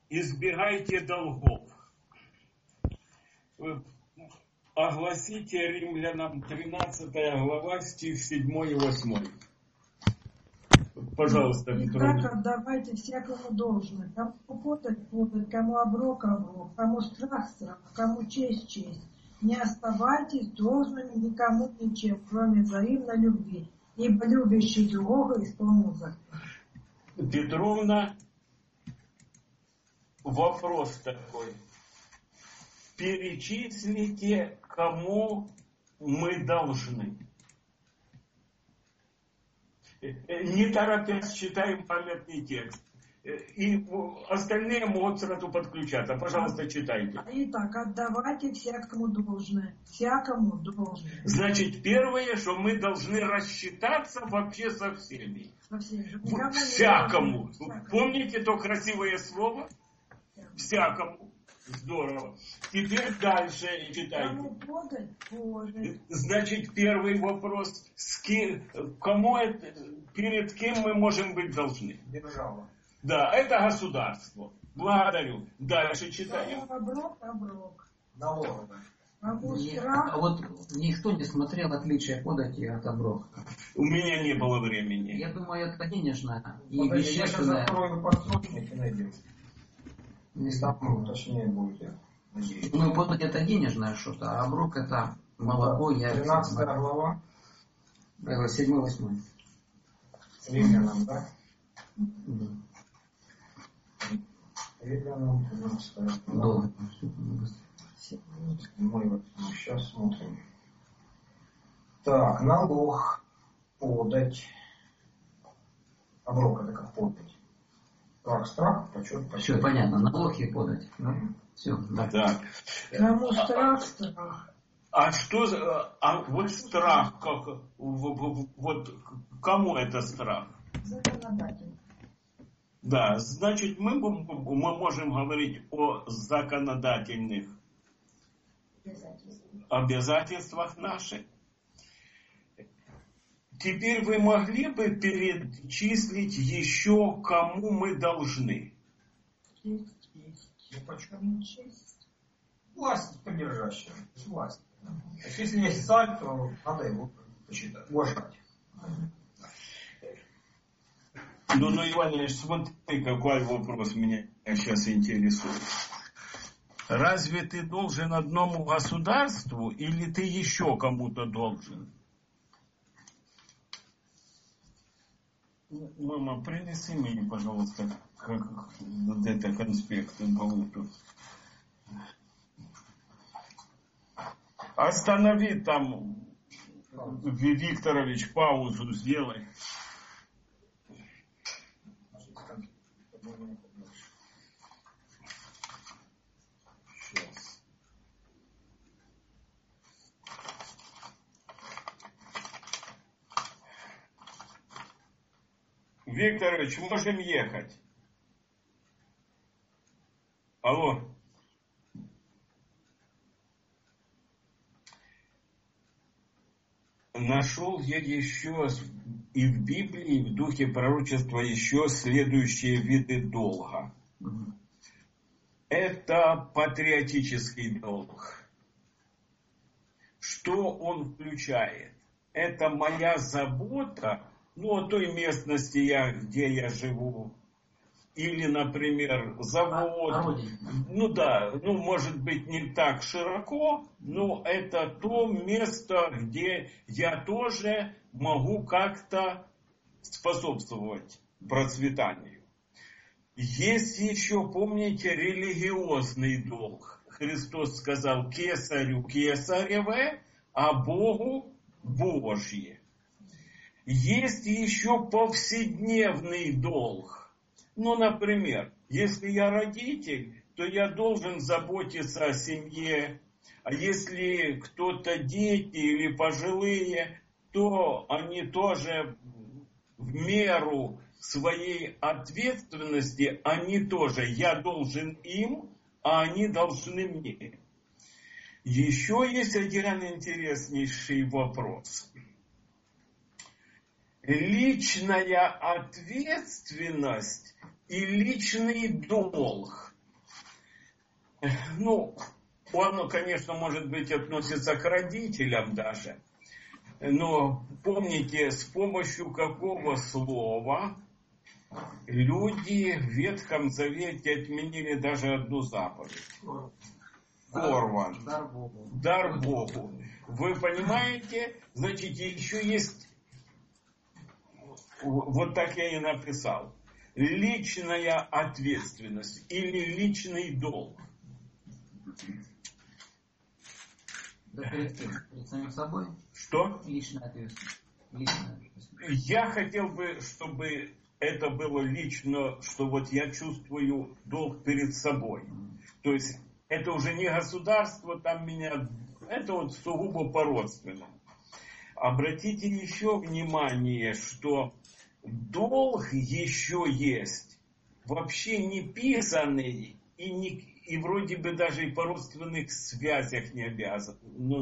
избегайте долгов. Огласите Римлянам 13 глава, стих 7 и 8. Пожалуйста, Петровна. Итак, отдавайте всякому должное. Кому подать, кому оброк, кому страх, кому честь. Не оставайтесь должными никому ничем, кроме взаимной любви, ибо любящий другого исполнил закон. Петровна, вопрос такой. Перечислите, кому мы должны. Не торопясь читаем памятный текст. И остальные могут сразу подключаться. Пожалуйста, читайте. Итак, отдавайте всякому должное. Всякому должное. Значит, первое, что мы должны рассчитаться вообще со всеми. Всякому. Помните то красивое слово? Всякому. Здорово. Теперь дальше читайте. Кому подать, подать. Значит, первый вопрос. Кому это, перед кем мы можем быть должны? Держава. Да, это государство. Благодарю. Дальше читаем. Оброк. Налоговая. А вот никто не смотрел отличия подати от оброка. У меня не было времени. Я думаю, это денежное и Подожди, я сейчас вещественное. открою подсрочник и найдем. Не Там точнее будет, я надеюсь. Ну, подать это денежное что-то, а оброк это молоко, яйца. 13 глава. 7-8. Римлянам, да? Да. Римлянам 13 глава. Долго. Мы вот сейчас смотрим. Так, налог, подать. Оброк это как подать. Так, страх, почет. Все понятно, налоги подать. Все, да. Так. Кому страх. А что за... А вот страх, как... Вот кому это страх? Законодатель. Да, значит, мы можем говорить о законодательных обязательствах наших. Теперь вы могли бы перечислить еще, кому мы должны? Есть. Ну почему? Власть поддержащая. Власть. Если есть царь, то надо его посчитать, уважать. Ну, Иван Ильич, смотри, какой вопрос меня сейчас интересует. Разве ты должен одному государству или ты еще кому-то должен? Мама, принеси мне, пожалуйста, вот это конспект. Останови там, Викторович, паузу сделай. Сейчас. Викторович, можем ехать. Алло. Нашел я еще и в Библии, и в духе пророчества еще следующие виды долга. Это патриотический долг. Что он включает? Это моя забота, о той местности, где я живу. Или, например, завод. Может быть, не так широко, но это то место, где я тоже могу как-то способствовать процветанию. Есть еще, помните, религиозный долг. Христос сказал: кесарю кесареве, а Богу Божье. Есть еще повседневный долг. Например, если я родитель, то я должен заботиться о семье. А если кто-то дети или пожилые, то они тоже в меру своей ответственности, я должен им, а они должны мне. Еще есть один интереснейший вопрос. Личная ответственность и личный долг Ну, он, конечно, может быть, относится к родителям даже. Но помните, с помощью какого слова люди в Ветхом Завете отменили даже одну заповедь? Корван. Дар Богу. Дар Богу. Вы понимаете? Значит, еще есть, вот так я и написал, личная ответственность или личный долг. Да перед кем? Перед самим собой? Что? Личная ответственность. Личная ответственность. Я хотел бы, чтобы это было лично, что вот я чувствую долг перед собой. То есть это уже не государство там меня, это вот сугубо по-родственному. Обратите еще внимание, что долг еще есть вообще не писанный и вроде бы даже и по родственных связях не обязан.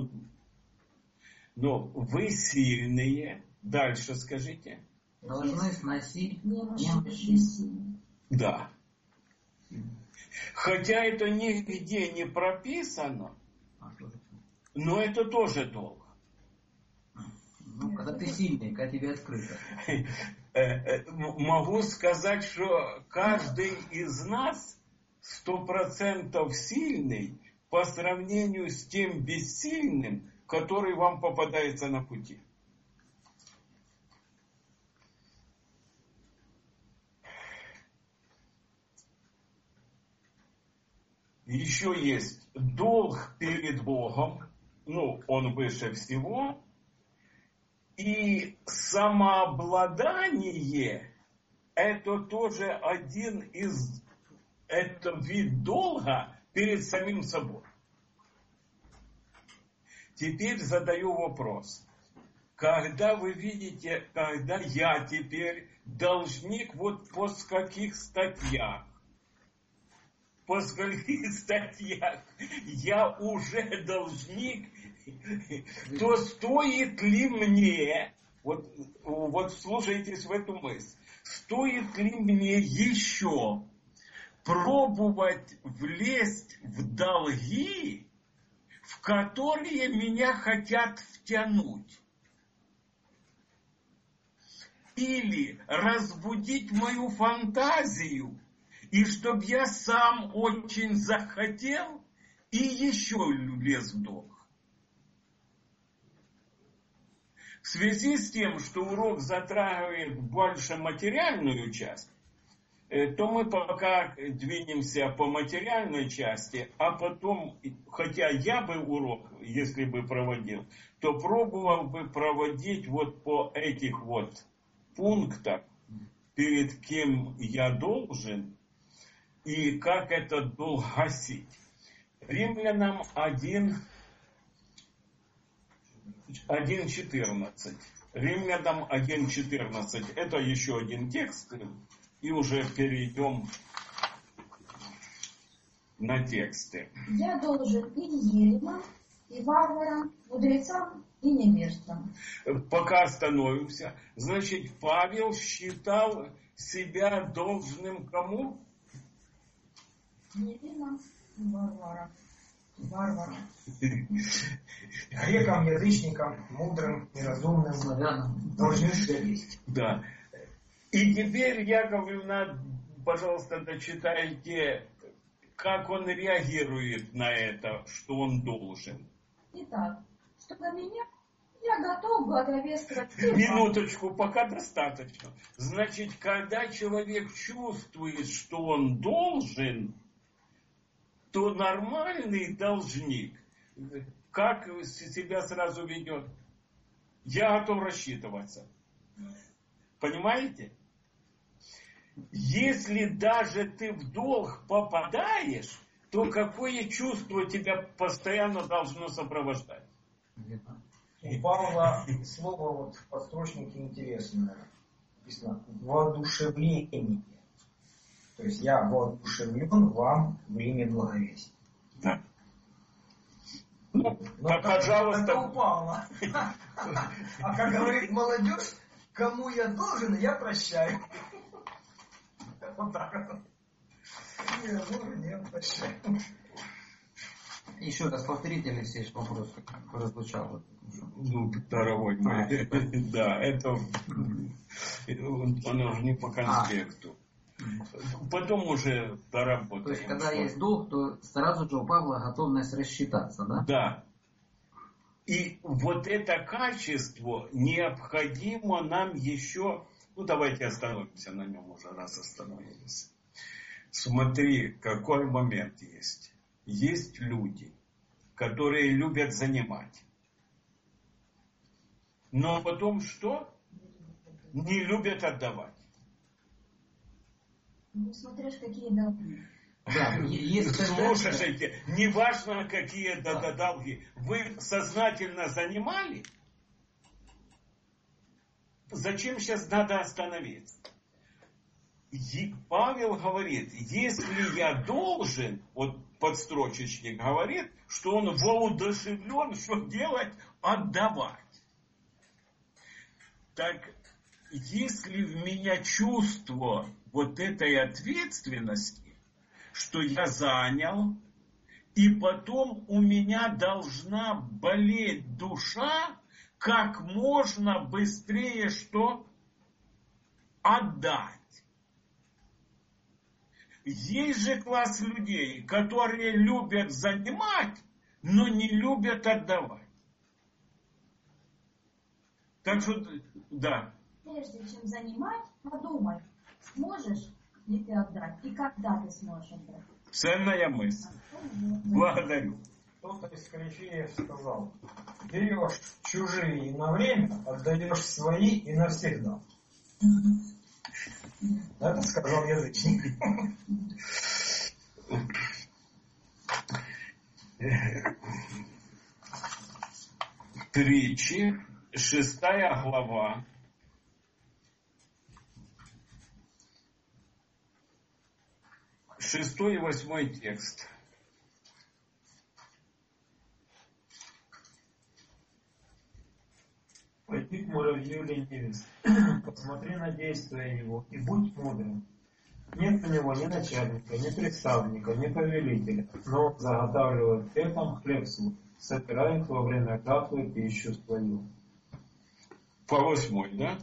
Но вы сильные, дальше скажите. Должны сносить немощи. Да. Хотя это нигде не прописано, но это тоже долг. Ну, когда ты сильный, когда тебе открыто. Могу сказать, что каждый из нас 100% сильный по сравнению с тем бессильным, который вам попадается на пути. Еще есть долг перед Богом, он выше всего, и самообладание – это тоже это вид долга перед самим собой. Теперь задаю вопрос. Когда вы видите, когда я теперь должник по скольких статьях, по скольких статьях я уже должник, то стоит ли мне, вот слушайтесь в эту мысль, стоит ли мне еще пробовать влезть в долги, в которые меня хотят втянуть? Или разбудить мою фантазию, и чтоб я сам очень захотел и еще лез в долг. В связи с тем, что урок затрагивает больше материальную часть, то мы пока двинемся по материальной части, а потом, хотя я бы урок, если бы проводил, то пробовал бы проводить по этих пунктах, перед кем я должен, и как этот долг гасить. Римлянам 1.14. Римлянам 1.14. Это еще один текст. И уже перейдем на тексты. Я должен и еленам, и варварам, мудрецам и невеждам. Пока остановимся. Значит, Павел считал себя должным кому? Еленам и варварам. Грекам, язычникам, мудрым, неразумным, славянам должны все есть. Да. И теперь, Яковлевна, пожалуйста, дочитайте, как он реагирует на это, что он должен. Итак, что до меня, я готов благовествовать. Минуточку, пока достаточно. Значит, когда человек чувствует, что он должен, то нормальный должник, как себя сразу ведет? Я готов рассчитываться. Понимаете? Если даже ты в долг попадаешь, то какое чувство тебя постоянно должно сопровождать? У Павла слово в подстрочнике интересное. Написано «воодушевление». То есть я воодушевлен вам в имя благовестия. Да. Пожалуйста. Это у Павла. А как говорит молодежь, кому я должен, я прощаю. Вот так. Я должен, я прощаю. Еще раз повторите, Алексей, вопрос, как прозвучал. Ну, второй мой. Да, это он уже не по конспекту. Потом уже доработаем. То есть, когда есть долг, то сразу же у Павла готовность рассчитаться, да? Да. И вот это качество необходимо нам еще... Ну, давайте остановимся на нем уже, раз остановились. Смотри, какой момент есть. Есть люди, которые любят занимать. Но потом что? Не любят отдавать. Ну, смотришь, какие долги. Да, слушайте, неважно, какие долги. Вы сознательно занимали? Зачем сейчас надо остановиться? Павел говорит, если я должен, вот подстрочечник говорит, что он воодушевлен, что делать? Отдавать. Так, если в меня чувство вот этой ответственности, что я занял, и потом у меня должна болеть душа, как можно быстрее что? Отдать. Есть же класс людей, которые любят занимать, но не любят отдавать. Так что, да. Прежде чем занимать, подумай, сможешь ли ты отдать и когда ты сможешь отдать. Ценная мысль. Благодарю. Кто-то из корифеев сказал, берешь чужие на время, отдаешь свои и навсегда. Это сказал язычник. Притчи, 6 глава. 6 и 8 текст. Пойди к муравью ленивец, посмотри на действия его и будь мудрым. Нет у него ни начальника, ни представника, ни повелителя, но он заготавливает хлебом хлеб свой, собирает во время жатвы пищу свою. По 8, да?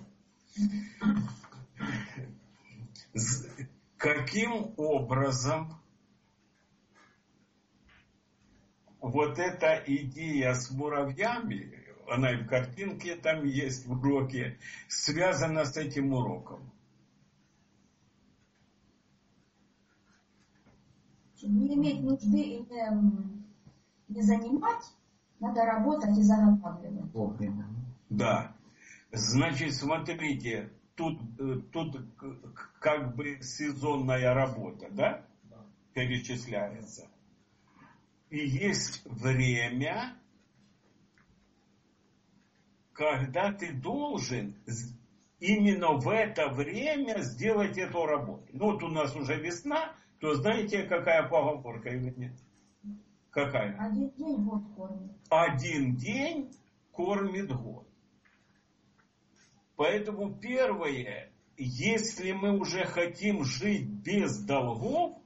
Каким образом вот эта идея с муравьями, она и в картинке там есть, в уроке, связана с этим уроком? Не иметь нужды и не занимать, надо работать и заготавливать. Вовремя. Да. Значит, смотрите, тут как бы сезонная работа, да? Перечисляется. И есть время, когда ты должен именно в это время сделать эту работу. Ну вот у нас уже весна, то знаете, какая поговорка или нет? Какая? 1 день год кормит. 1 день кормит год. Поэтому первое, если мы уже хотим жить без долгов,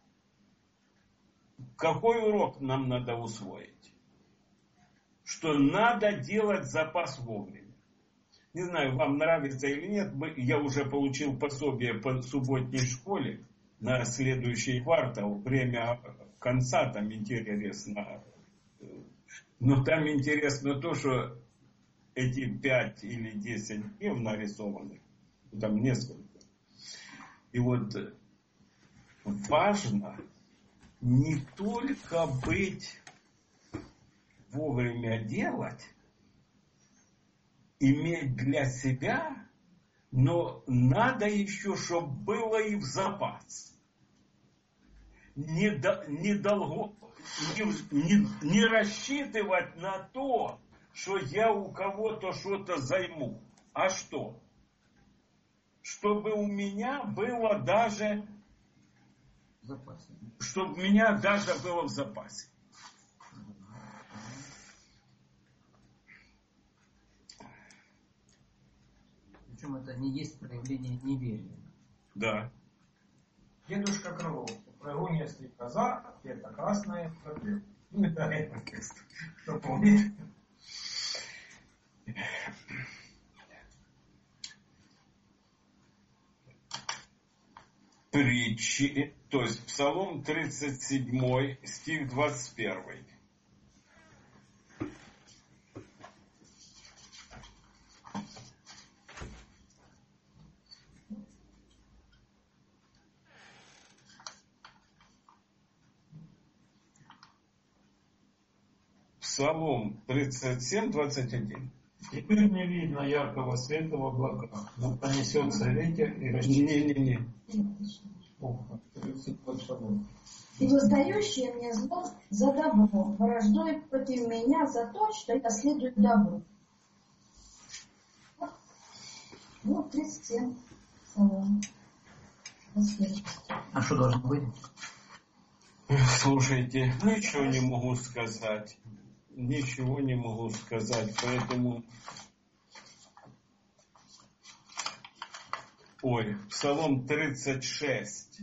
какой урок нам надо усвоить? Что надо делать запас вовремя. Не знаю, вам нравится или нет, я уже получил пособие по субботней школе на следующий квартал, время конца, там интересно. Но там интересно то, что эти 5 или 10 дней нарисованы, там несколько. И вот важно не только быть вовремя делать, иметь для себя, но надо еще, чтобы было и в запас. Не рассчитывать на то, что я у кого-то что-то займу. А что? Чтобы у меня было даже... В запасе. Чтобы у меня даже было в запасе. Причем это не есть проявление неверия. Да. Дедушка Крылов, прыгунья стрекоза, это красная, как лев. Да, это текст. Кто помнит? Притчи, то есть Псалом 37, стих 21. Псалом 37, 21. Теперь не видно яркого света в облаках, но понесется ветер и расчистит. Не-не-не. И воздающие мне зло за добро, враждует против меня за то, что я следую добру. Вот 37. Псалом. А что должно быть? Слушайте, ничего не могу сказать. Ничего не могу сказать, поэтому... Ой, Псалом 36,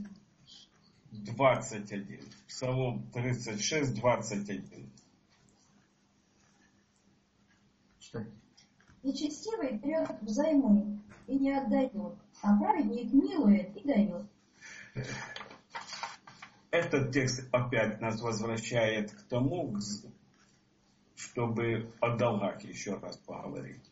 21. Псалом 36, 21. Читайте. Нечестивый берет взаймы и не отдает, а праведник милует и дает. Этот текст опять нас возвращает к тому, чтобы о долгах еще раз поговорить.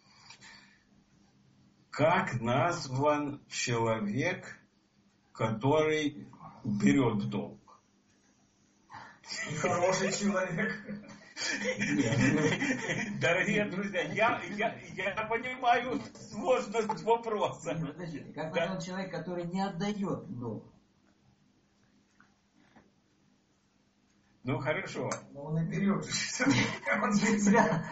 Как назван человек, который берет долг? Хороший человек. Дорогие друзья, я понимаю сложность вопроса. Подождите, как назван человек, который не отдает долг? Ну хорошо. Но он и берет. Он же зря.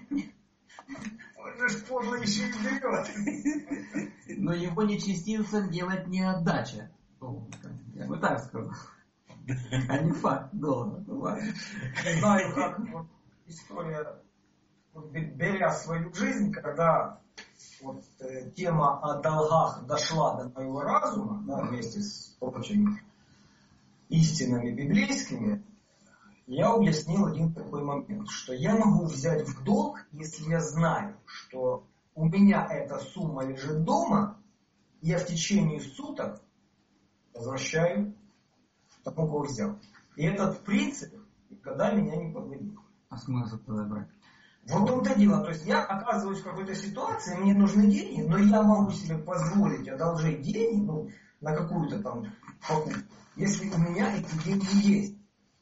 Он же подло еще и берет. Но его нечестивцем делать не отдача. Я бы так сказал. А не факт долга. Не знаю, как вот история, вот, беря свою жизнь, когда вот, тема о долгах дошла до моего разума, да, вместе с прочими истинами библейскими, я уяснил один такой момент, что я могу взять в долг, если я знаю, что у меня эта сумма лежит дома, и я в течение суток возвращаю тому, кого взял. И этот принцип никогда меня не подводил. А смысл тогда брать? Вот в том-то дело. То есть я оказываюсь в какой-то ситуации, мне нужны деньги, но я могу себе позволить одолжить деньги, на какую-то там покупку, если у меня эти деньги есть.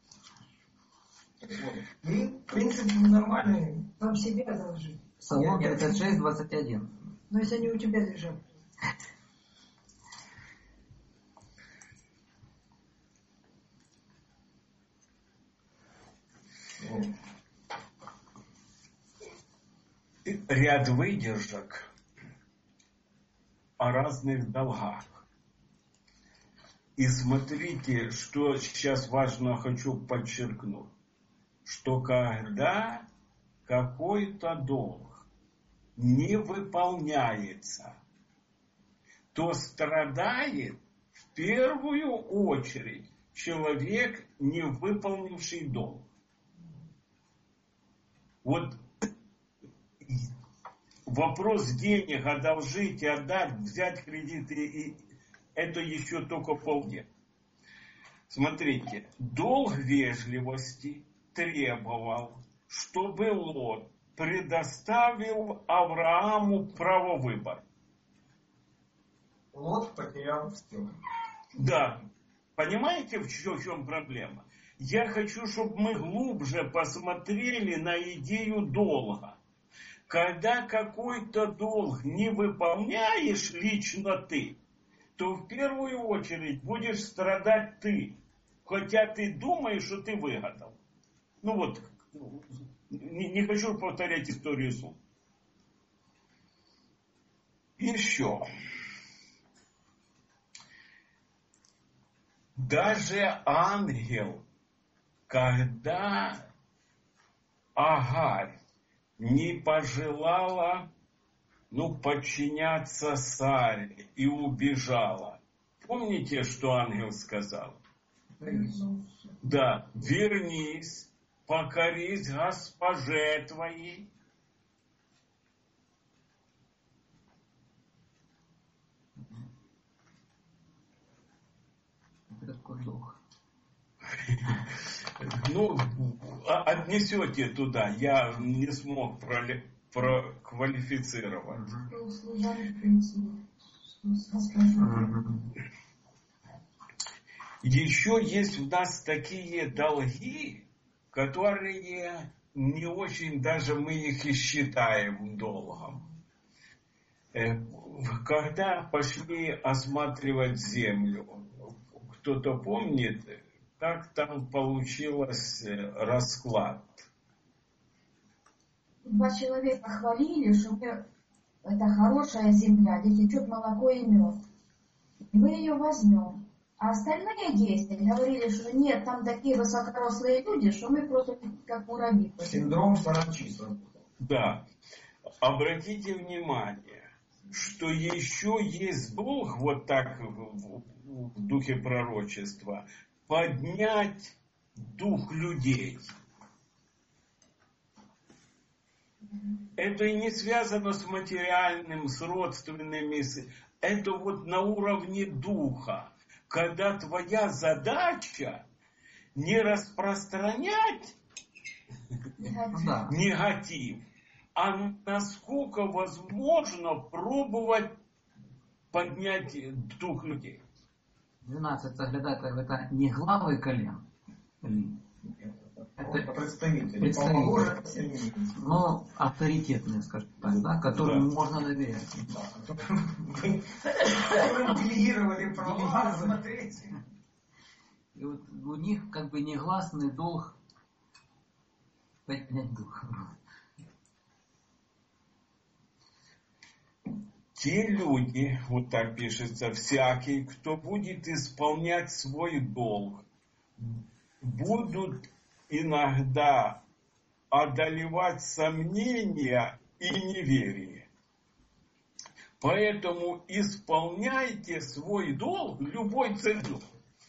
И в принципе нормальный. Вам себе одолжить. Псалом 36, 21. Но если они у тебя лежат. Ряд выдержек о разных долгах. И смотрите, что сейчас важно хочу подчеркнуть, что когда какой-то долг не выполняется, то страдает в первую очередь человек, не выполнивший долг. Вот вопрос денег одолжить и отдать, взять кредиты, это еще только полдня. Смотрите, долг вежливости требовал, чтобы Лот предоставил Аврааму право выбора. Лот потерял все. Да. Понимаете, в чем проблема? Я хочу, чтобы мы глубже посмотрели на идею долга. Когда какой-то долг не выполняешь лично ты, то в первую очередь будешь страдать ты. Хотя ты думаешь, что ты выгадал. Ну вот, не хочу повторять историю слов. Еще. Даже ангел, когда Агарь не пожелала, подчиняться Саре и убежала. Помните, что ангел сказал? Да, вернись покорись госпоже твоей. Это какой долг? Ну, отнесете туда. Я не смог проквалифицировать. Что служанка, что с госпожой. Еще есть у нас такие долги, которые не очень даже мы их и считаем долгом. Когда пошли осматривать землю, кто-то помнит, как там получился расклад? Два человека хвалили, что это хорошая земля, где течет молоко и мед. Мы ее возьмем. А остальные 10 говорили, что нет, там такие высокорослые люди, что мы просто как муравьи. Синдром саранчи. Да. Обратите внимание, что еще есть долг, вот так в духе пророчества, поднять дух людей. Это и не связано с материальным, с родственными. Это вот на уровне духа. Когда твоя задача не распространять негатив, а насколько возможно пробовать поднять дух людей. 12 соглядатаев — это не главы колен. Это представители. Но авторитетные, скажем так, да, которым можно доверять. Которым делегировали права смотреть. И вот у них как бы негласный долг поднять дух. Те люди, вот так пишется, всякий, кто будет исполнять свой долг, будут иногда одолевать сомнения и неверие. Поэтому исполняйте свой долг любой ценой.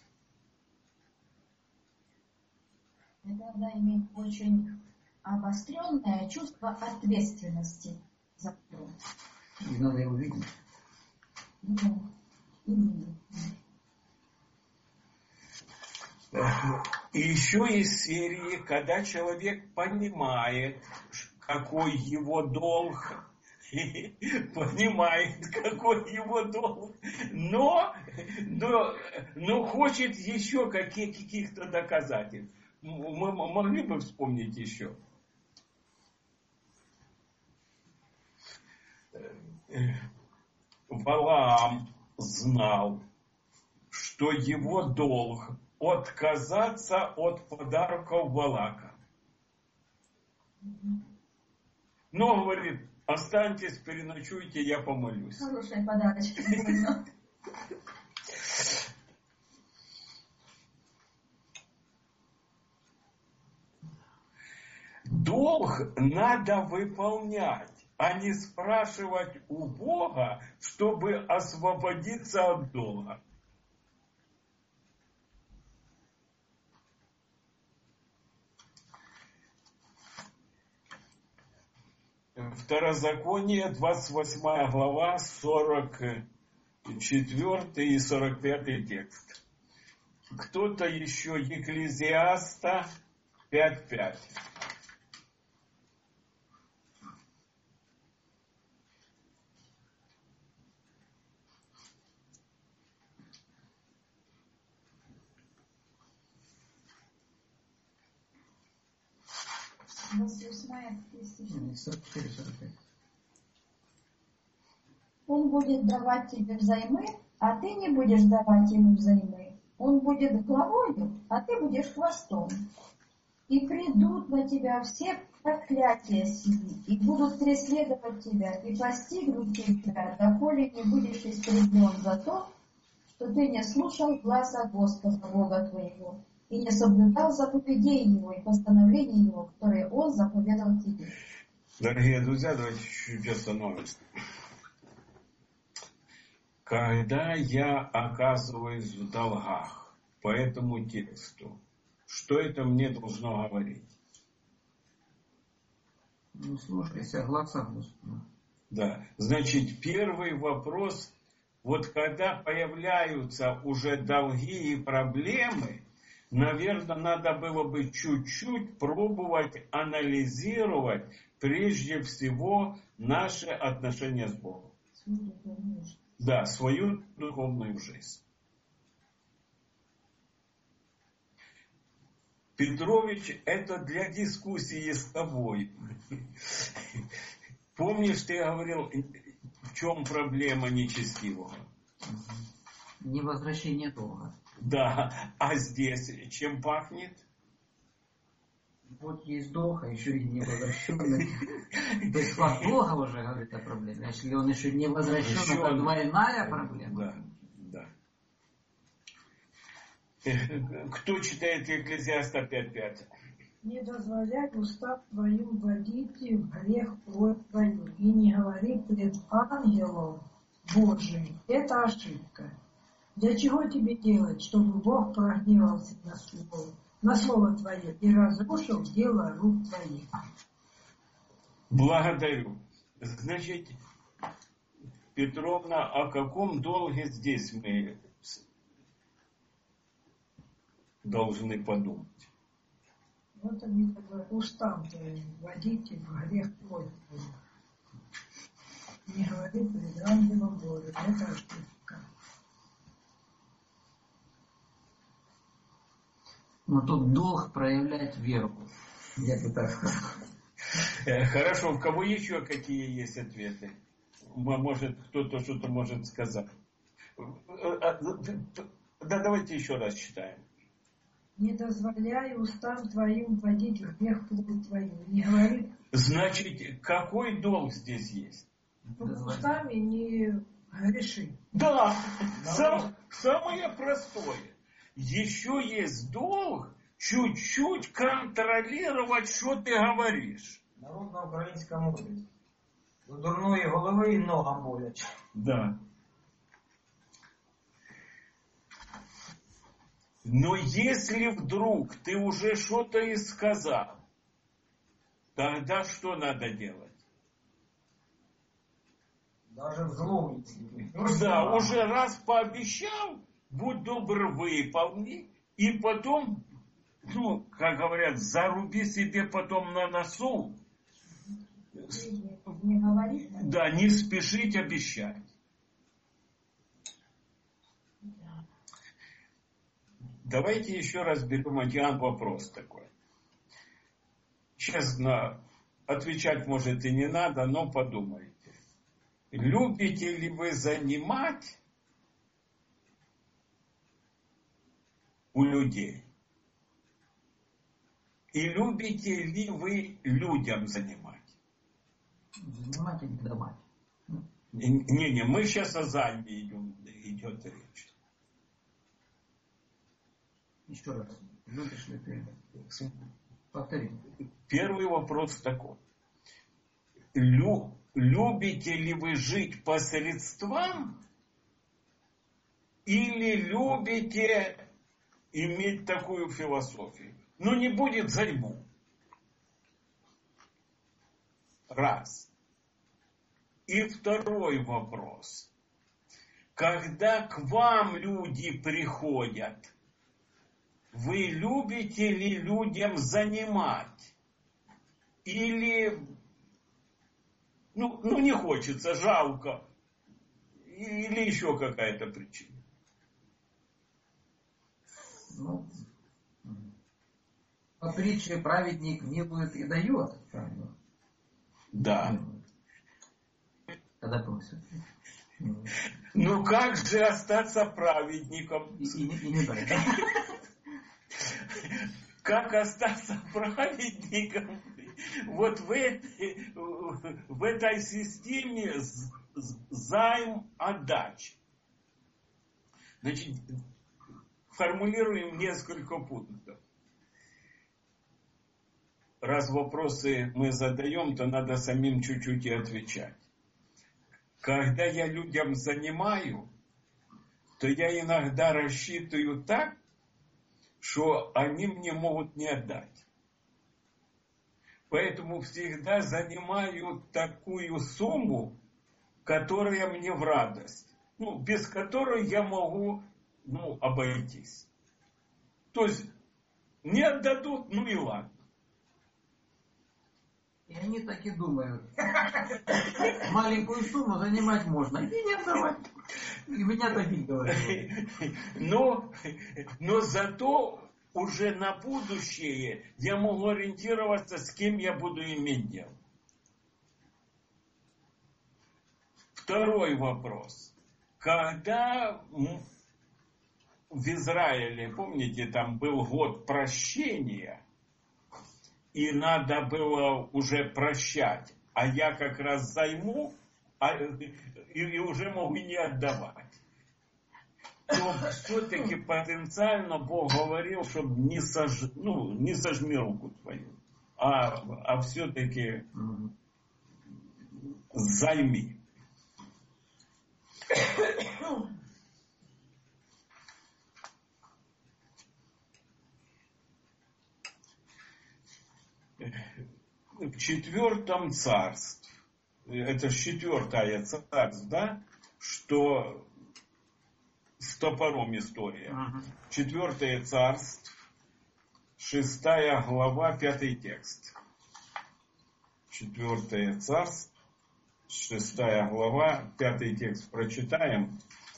Это надо иметь очень обостренное чувство ответственности за труд. И надо его видеть. И еще есть серии, когда человек понимает, какой его долг, но хочет еще каких-то доказательств. Мы могли бы вспомнить еще? Валаам знал, что его долг отказаться от подарков Валака. Но, говорит, останьтесь, переночуйте, я помолюсь. Хороший подарочек. Долг надо выполнять, а не спрашивать у Бога, чтобы освободиться от долга. Второзаконие, 28 глава, 44 и 45 текст. Кто-то еще Екклезиаста 5:5. Он будет давать тебе взаймы, а ты не будешь давать ему взаймы. Он будет главою, а ты будешь хвостом. И придут на тебя все проклятия сии, и будут преследовать тебя, и постигнут тебя, доколе не будешь истреблен за то, что ты не слушал гласа Господа Бога твоего, и не соблюдал заповедей Его и постановлений Его, которые Он заповедал тебе. Дорогие друзья, давайте чуть-чуть остановимся. Когда я оказываюсь в долгах по этому тексту, что это мне должно говорить? Ну, слушайся, глаза Господа. Да. Значит, первый вопрос, вот когда появляются уже долги и проблемы, наверное, надо было бы чуть-чуть пробовать анализировать прежде всего наши отношения с Богом. Да, свою духовную жизнь. Петрович, это для дискуссии с тобой. Помнишь, ты говорил, в чем проблема нечестивого? Невозвращение долга. Да, а здесь чем пахнет? Вот есть долг, а еще и невозвращенный. То есть хват долга уже говорит о проблеме. А если он еще не возвращен, это двойная проблема. Да. Кто читает Екклезиаста 5:5? Не дозволяй устам твоим вводить в грех плоть твою, и не говори пред ангелом Божиим. Это ошибка. Для чего тебе делать, чтобы Бог прогневался на слово твое и разрушил дело рук твоих? Благодарю. Значит, Петровна, о каком долге здесь мы должны подумать? Вот они говорят, устам твоим вводите в грех плоть твою. Не говори пред ангелом Божиим. Это ошибка. Но тут долг проявлять веру. Я бы так сказал. Хорошо, у кого еще какие есть ответы? Может, кто-то что-то может сказать. Да, давайте еще раз читаем. Не дозволяй устам твоим вводить в грех плоть твою. Не говори. Значит, какой долг здесь есть? Устами не греши. Да, самое простое. Еще есть долг чуть-чуть контролировать, что ты говоришь. Народно-українська мудрість. До дурної голови і ногам боляче. Да. Но если вдруг ты уже что-то и сказал, тогда что надо делать? Даже в злом, Да, уже раз пообещал, будь добр, выполни, и потом, ну, как говорят, заруби себе потом на носу. Не говори. Да, не спешить обещать. Давайте еще раз берем один вопрос такой. Честно, отвечать, может, и не надо, но подумайте. Любите ли вы занимать у людей? И любите ли вы людям занимать? Занимать и не давать. Не, мы сейчас о займе идет речь. Еще раз. Любишь ли ты? Повтори. Первый вопрос такой. Любите ли вы жить по средствам или любите иметь такую философию? Ну, не будет, займу. Раз. И второй вопрос. Когда к вам люди приходят, вы любите ли людям занимать? Или, ну не хочется, жалко. Или еще какая-то причина? Ну, по притче праведник милует и дает. Правильно? Да. Когда просит. Ну как же остаться праведником? И не дать, да? Как остаться праведником? Вот в этой системе займ-отдача. Значит, формулируем несколько пунктов. Раз вопросы мы задаем, то надо самим чуть-чуть и отвечать. Когда я людям занимаю, то я иногда рассчитываю так, что они мне могут не отдать. Поэтому всегда занимаю такую сумму, которая мне в радость. Без которой я могу, обойтись. То есть, не отдадут, и ладно. И они так и думают. Маленькую сумму занимать можно, и не отдавать. И меня так и говорят. Но зато уже на будущее я могу ориентироваться, с кем я буду иметь дело. Второй вопрос. Когда в Израиле, помните, там был год прощения, и надо было уже прощать, а я как раз займу, и уже могу не отдавать, то все-таки потенциально Бог говорил, чтобы не сожми руку твою, а все-таки займи. В 4 царстве, это 4 царство, да, что с топором история. 4 царство, 6 глава, 5 текст. 4 царство, 6 глава, 5 текст прочитаем.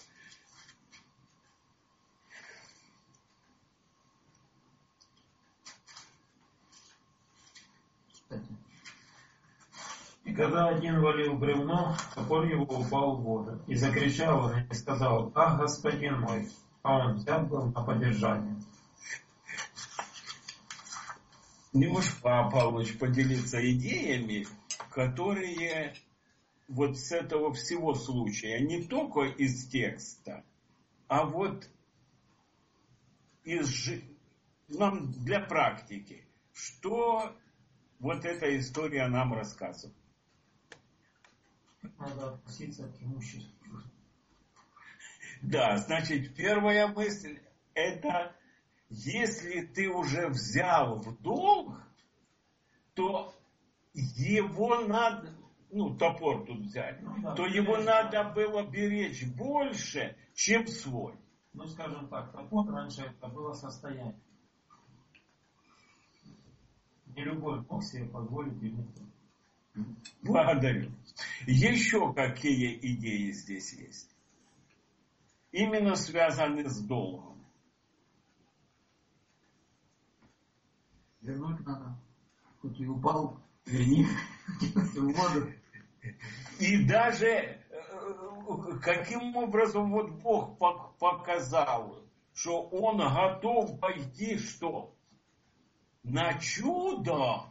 И когда один валил бревно, топор его упал в воду. И закричал он и сказал: «Ах, господин мой!» А он взят был на поддержание. Не можешь, Павлович, поделиться идеями, которые вот с этого всего случая, не только из текста, а вот нам для практики, что вот эта история нам рассказывает. Надо относиться к имуществу. Да, значит, первая мысль – это если ты уже взял в долг, то его надо, топор тут взять, то его надо было беречь больше, чем свой. Скажем так, топор раньше это было состояние. Не любой мог себе позволить иметь. Благодарю. Еще какие идеи здесь есть? Именно связаны с долгом. Вернуть надо. Хоть и упал, верни в воду. И даже каким образом вот Бог показал, что Он готов пойти что? На чудо,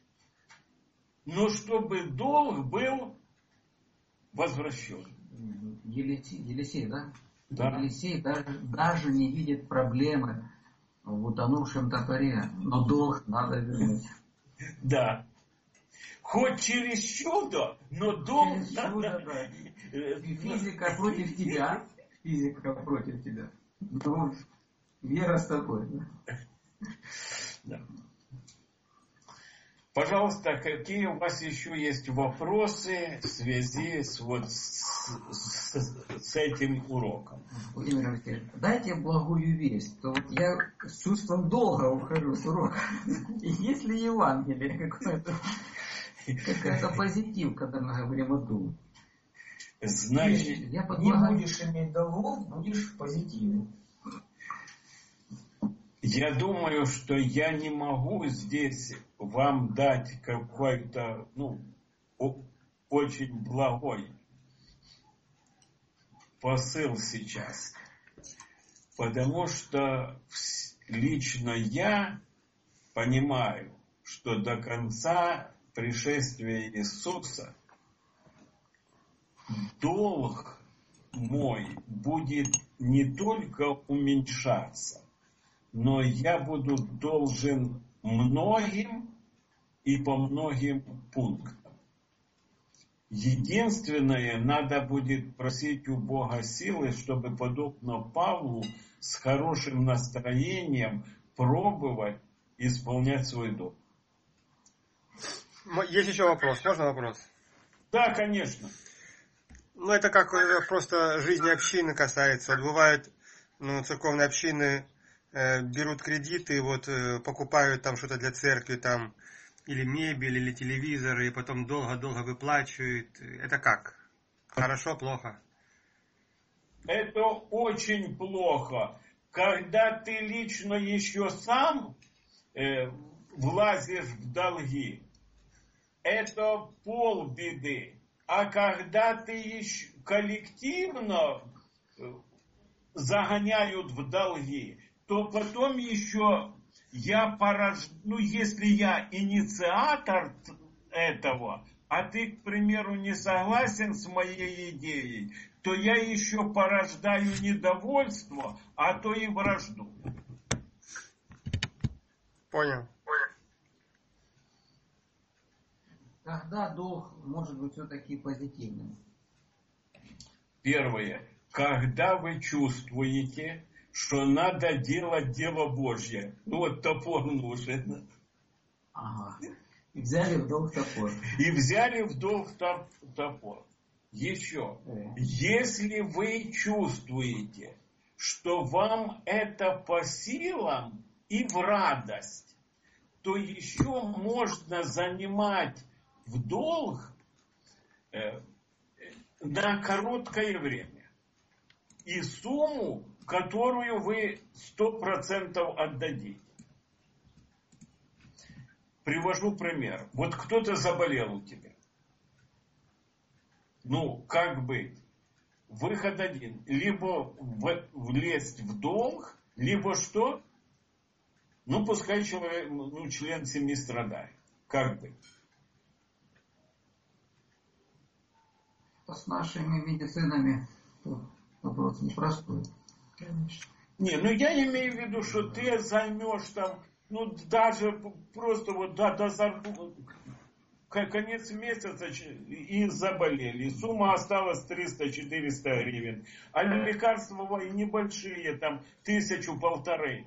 но чтобы долг был возвращен. Елисей, да? Да. Елисей даже не видит проблемы в утонувшем топоре, но долг надо вернуть. Да. Хоть через чудо, но долг через надо... чудо, да. Физика против тебя. Физика против тебя. Но вера с тобой. Да. Пожалуйста, какие у вас еще есть вопросы в связи с этим уроком? Владимир Алексеевич, дайте благую весть. То вот я с чувством долга ухожу с урока. Есть ли Евангелие какая-то позитив, когда мы говорим о долге? Значит, не будешь иметь долгов, будешь в позитиве. Я думаю, что я не могу здесь вам дать какой-то, очень благой посыл сейчас. Потому что лично я понимаю, что до конца пришествия Иисуса долг мой будет не только уменьшаться, но я буду должен многим и по многим пунктам. Единственное, надо будет просить у Бога силы, чтобы, подобно Павлу, с хорошим настроением пробовать исполнять свой долг. Есть еще вопрос. Можно вопрос? Да, конечно. Ну, это как просто жизни общины касается. Вот бывает, церковные общины берут кредиты, вот покупают там что-то для церкви, там, или мебель, или телевизоры, и потом долго-долго выплачивают. Это как? Хорошо, плохо? Это очень плохо. Когда ты лично еще сам влазишь в долги, это полбеды. А когда ты еще коллективно загоняют в долги, то потом еще если я инициатор этого, а ты, к примеру, не согласен с моей идеей, то я еще порождаю недовольство, а то и вражду. Понял. Когда долг может быть все-таки позитивным? Первое. Когда вы чувствуете, что надо делать дело Божье. Вот топор нужен. Ага. И взяли в долг топор. И взяли в долг топор. Еще. Если вы чувствуете, что вам это по силам и в радость, то еще можно занимать в долг на короткое время. И сумму, которую вы 100% отдадите. Привожу пример. Вот кто-то заболел у тебя. Как быть? Выход один. Либо влезть в долг, либо что? Пускай человек, член семьи страдает. Как быть? С нашими медицинами вопрос непростой. Конечно. Я имею в виду, что ты займешь там, даже просто до зарплаты, конец месяца и заболели. И сумма осталась 300-400 гривен. А лекарства небольшие, там, 1000-1500.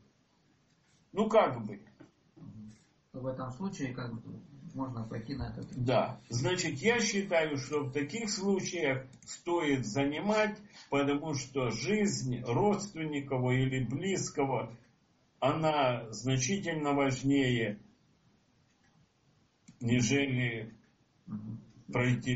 Как быть? В этом случае, можно пойти на это. Да. Значит, я считаю, что в таких случаях стоит занимать, потому что жизнь родственников или близкого, она значительно важнее, нежели пройти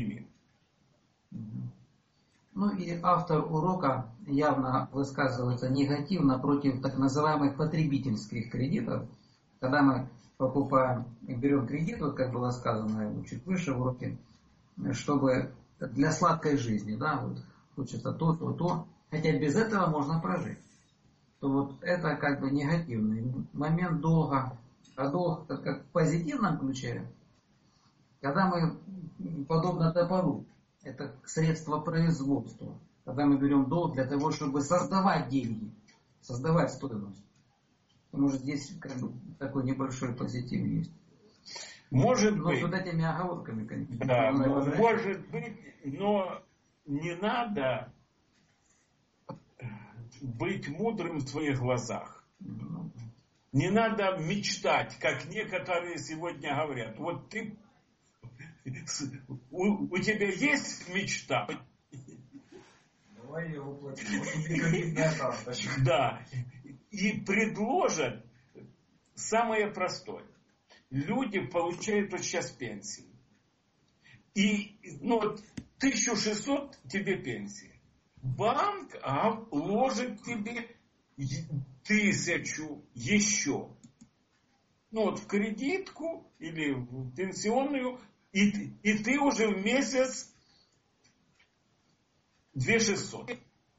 мимо. И автор урока явно высказывается негативно против так называемых потребительских кредитов. Когда мы берем кредит, как было сказано чуть выше в уроке, чтобы для сладкой жизни, хочется то, хотя без этого можно прожить. То это негативный момент долга. А долг как в позитивном ключе, когда мы, подобно топору, это средство производства, когда мы берем долг для того, чтобы создавать деньги, создавать стоимость. Может, здесь такой небольшой позитив есть. Может быть. С этими оговорками, конечно. Да, может быть, но не надо быть мудрым в своих глазах. Не надо мечтать, как некоторые сегодня говорят. У тебя есть мечта? Давай ее воплотим. Да. И предложат самое простое. Люди получают сейчас пенсии. И 1600 тебе пенсия. Банк ложит тебе 1000 еще. В кредитку или в пенсионную. И ты уже в месяц 2600.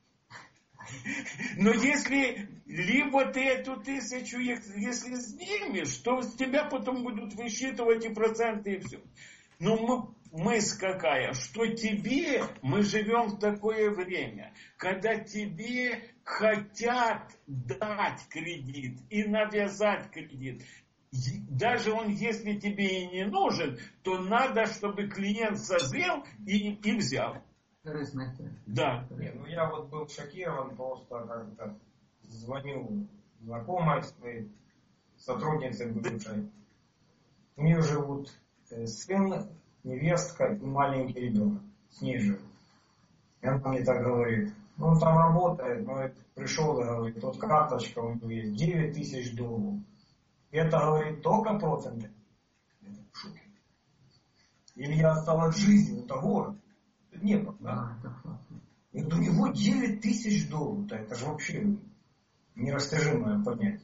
Но если либо ты эту 1000, если снимешь, то с тебя потом будут высчитывать и проценты, и все. Но мысль какая, что мы живем в такое время, когда тебе хотят дать кредит и навязать кредит. Даже если тебе и не нужен, то надо, чтобы клиент созрел и взял. Да. Я был шокирован, просто как-то звонил знакомой своей сотруднице бывшей. У нее живут сын, невестка и маленький ребенок. Снижу. И она мне так говорит. Ну, он там работает, но пришел и говорит, вот карточка у него есть, $9000. Это, говорит, только проценты. Я в шоке. Или я осталась в жизни, это город. Это небо, да? И вот у него $9000. Это же вообще нерастяжимое понятие.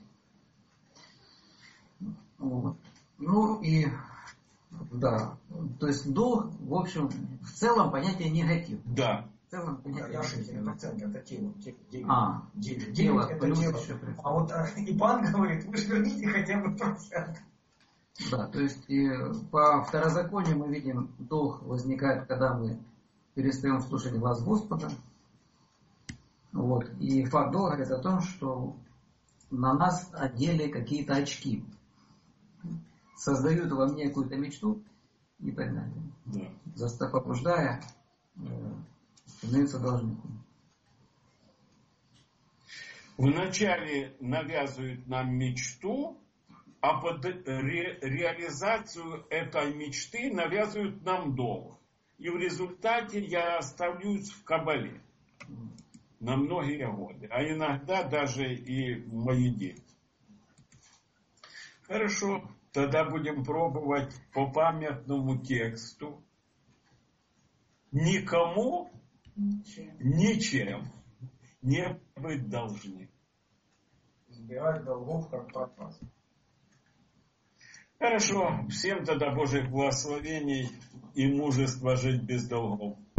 Вот. Ну и да, то есть долг, в общем, в целом понятие негатив. Да. В целом понятие Я ошибся, негатив. процент это тело. Тело это плюс тело. еще процент. А вот Ипан говорит, вы же верните хотя бы процент. Да, то есть и по второзаконию мы видим, долг возникает, когда мы перестаем слушать глаз Господа. Вот. И факт долга говорит о том, что на нас одели какие-то очки. Создают во мне какую-то мечту и так далее. Да. Побуждая, становится должником. Вначале навязывают нам мечту, а под реализацию этой мечты навязывают нам долг. И в результате я оставлюсь в кабале на многие годы, а иногда даже и мои дети. Хорошо, тогда будем пробовать по памятному тексту. Никому ничем не быть должны. Избирать долгов как пропас. Хорошо, всем тогда Божьих благословений и мужества жить без долгов.